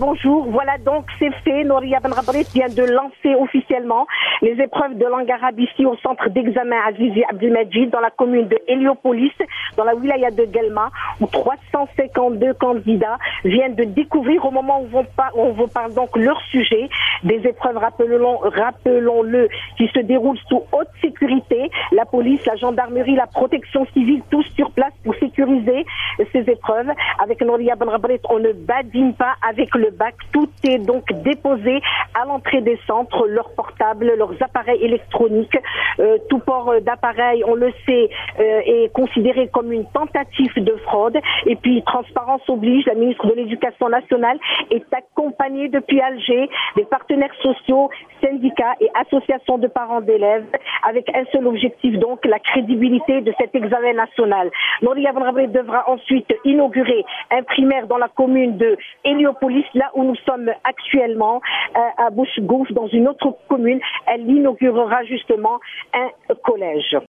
bonjour. Voilà donc c'est fait. Nouria Ben Ghabrit vient de lancer officiellement les épreuves de langue arabe ici au centre d'examen Azizi Abdelmajid dans la commune de Héliopolis, dans la wilaya de Guelma, où 352 candidats viennent de découvrir au moment où on vous parle donc leur sujet. Des épreuves, rappelons-le, qui se déroulent sous haute sécurité. La police, la gendarmerie, la protection civile, tous sur place pour sécuriser ces épreuves. Avec Nouria Ben Ghabrit, on ne badine pas avec le bac. Tout est donc déposé à l'entrée des centres, leurs portables, leurs appareils électroniques. Tout port d'appareil, on le sait, est considéré comme une tentative de fraude. Et puis, transparence oblige, la ministre de l'Éducation nationale est accompagnée depuis Alger des partenaires sociaux, syndicats et associations de parents d'élèves, avec un seul objectif donc, la crédibilité de cet examen national. Nouria Ben Ghabrit devra ensuite inaugurer un primaire dans la commune de Héliopolis, là où nous sommes actuellement, à Bouche-Gouf, dans une autre commune. Elle inaugurera justement un collège.